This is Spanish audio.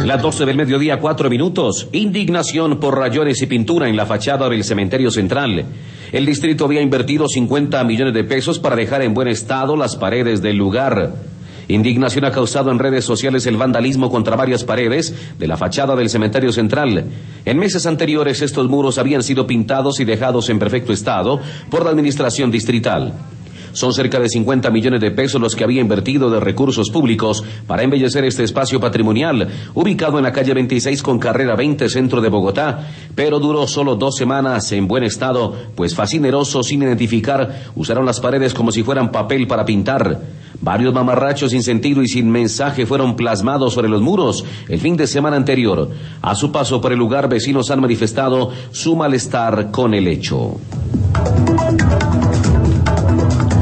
Las 12 del mediodía, 4 minutos. Indignación por rayones y pintura en la fachada del cementerio central. El distrito había invertido 50 millones de pesos para dejar en buen estado las paredes del lugar. Indignación ha causado en redes sociales el vandalismo contra varias paredes de la fachada del cementerio central. En meses anteriores estos muros habían sido pintados y dejados en perfecto estado por la administración distrital. Son cerca de 50 millones de pesos los que había invertido de recursos públicos para embellecer este espacio patrimonial, ubicado en la calle 26 con carrera 20, centro de Bogotá, pero duró solo 2 semanas en buen estado, pues fascinerosos sin identificar usaron las paredes como si fueran papel para pintar. Varios mamarrachos sin sentido y sin mensaje fueron plasmados sobre los muros el fin de semana anterior. A su paso por el lugar, vecinos han manifestado su malestar con el hecho.